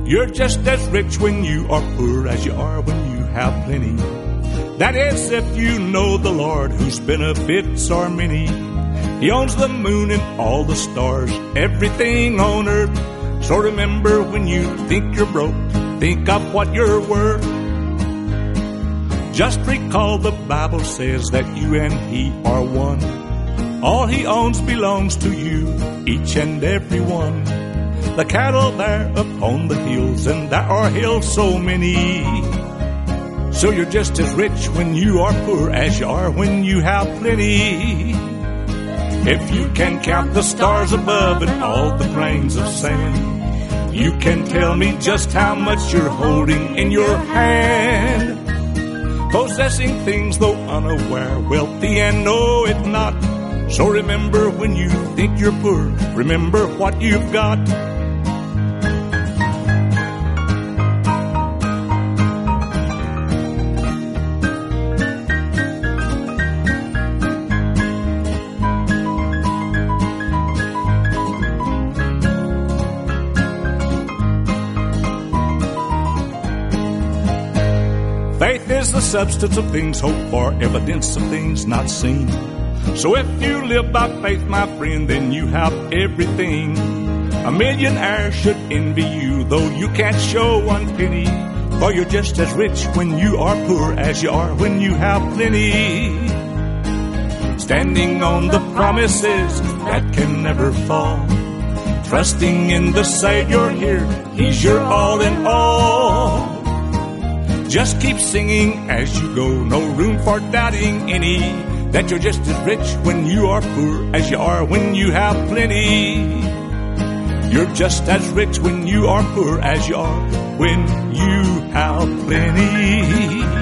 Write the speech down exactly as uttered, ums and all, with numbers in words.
You're just as rich when you are poor as you are when you have plenty. That is, if you know the Lord, whose benefits are many. He owns the moon and all the stars, everything on earth. So remember, when you think you're broke, think of what you're worth. Just recall the Bible says that you and He are one. All He owns belongs to you, each and every one. The cattle there upon the hills, and there are hills so many. So you're just as rich when you are poor as you are when you have plenty. If you can count the stars above and all the grains of sand, you can tell me just how much you're holding in your hand. Possessing things though unaware, wealthy and know it not. So remember, when you think you're poor, remember what you've got. Faith is the substance of things hoped for, evidence of things not seen. So if you live by faith, my friend, then you have everything. A millionaire should envy you, though you can't show one penny. For you're just as rich when you are poor as you are when you have plenty. Standing on the promises that can never fall, trusting in the Savior here, He's your all in all. Just keep singing as you go, no room for doubting any, that you're just as rich when you are poor as you are when you have plenty. You're just as rich when you are poor as you are when you have plenty.